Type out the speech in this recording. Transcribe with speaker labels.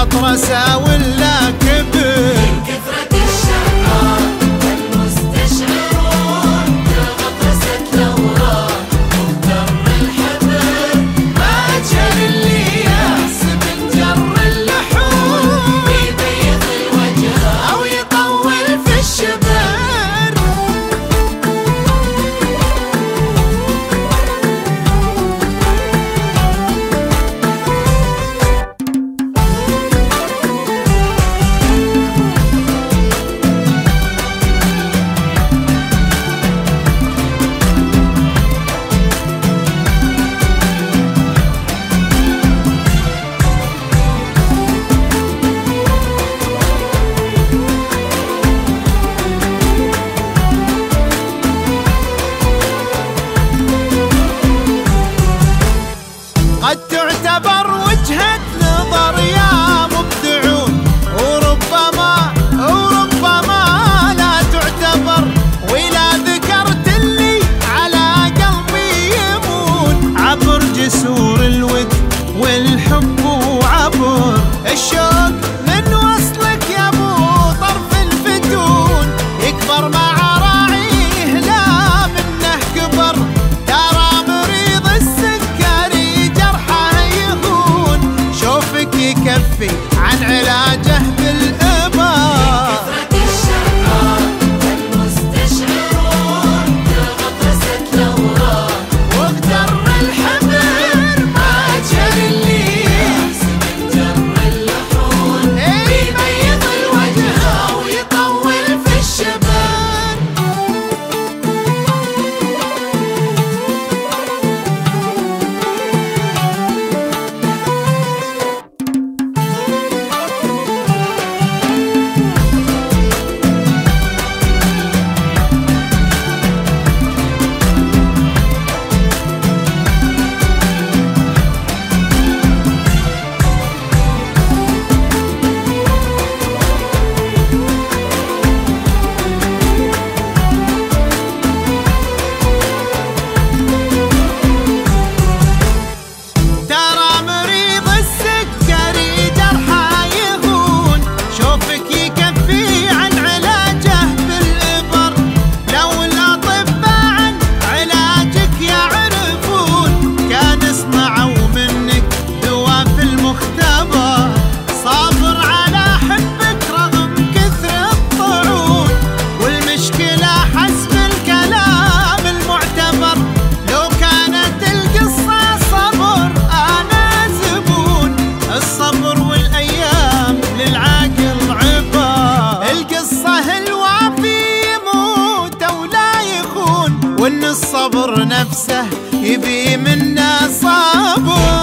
Speaker 1: غطرسة ولا كبر.
Speaker 2: من كثرة الشعراء والمستشعرون غطرسة الأوراق مغتر الحبر، ما أجهل الياس من جر اللحون يبيض الوجه أو يطول في الشبر.
Speaker 1: قد تعتبر وجهة نظر يا مبدعون، وربما لا تعتبر، وإذا ذكرت اللي على قلبي يمون عبر جسور الود والحب وعبر الشوق من وصلك يا ابو طرف الفتون، يكبر مع راعيه لا منه كبر. ترى مريض السكري جرحه يهون، شوفك يكفي عن علاجه بالإبر.
Speaker 2: كثرة الشعراء والمستشعرون غطرسة الأوراق
Speaker 1: واغتر الحبر، ما أجهل الياس
Speaker 2: من جر اللحون يبيض الوجه أو يطول في الشبر. ترى مريض السكري جرحه يهون، شوفك يكفي عن علاجه بالإبر. لو الأطباء عن علاجك يعرفون كان صنعوا منك دواء في المختبر. صابر على حبك رغم كثر الطعون، والمشكلة حسب الكلام المعتبر. لو كانت القصة صبر أنا زبون، الصبر والأيام للعاقل عبر. القصة الوافي يموت ولا يخون، وإن الصبر نفسه يبي منا صبر.